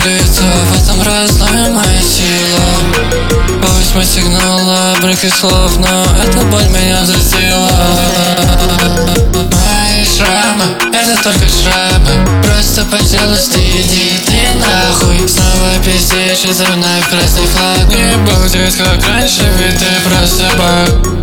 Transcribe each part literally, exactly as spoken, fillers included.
лицо, в этом разная моя сила. Пусть мой сигнал обрыки слов, но эта боль меня задела. Мои шрамы, это только шрамы, просто по телу стыди, ты нахуй. Снова пиздишь из-за вновь красный флаг. Не будет как раньше, ведь ты просто баг.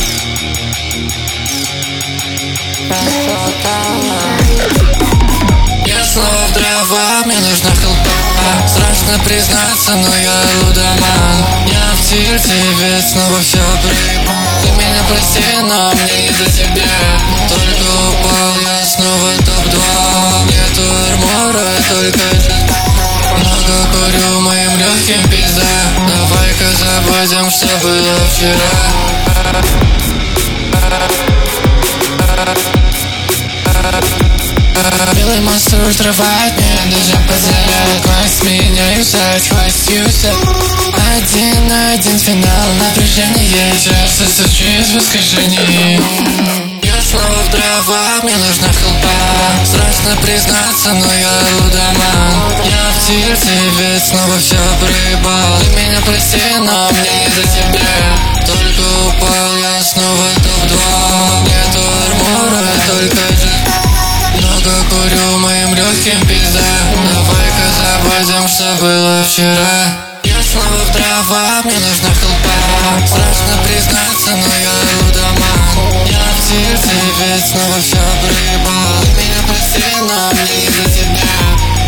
Я снова в дрова, мне нужна хелпа. Страшно признаться, но я лудоман. Я в тильте, ведь снова все прыгал. Ты меня прости, но мне не до тебя. Только упал, я снова топ-два. Нету армора, только джет. Много курю, моим легким пизда. Давай-ка забудем, что было вчера. Белый монстр ультравайт мне даже позволяет класть меня и взять, хвастился. Один на один финал, напряжение, сердце стучит в искажении. Я снова в дрова, мне нужна хелпа. Страшно признаться, но я лудоман. Я в тильте, ведь снова все проебал. Ты меня прости, но мне не до тебя. Только упал, я снова топ-два. Нету армора, только джет. Много курю, моим легким пизда. Давай-ка забудем, что было вчера. Я снова в дрова, мне нужна хелпа. Страшно признаться, но я лудоман. Я в тильте, ведь снова все проебал. Ты меня прости, но мне не до тебя.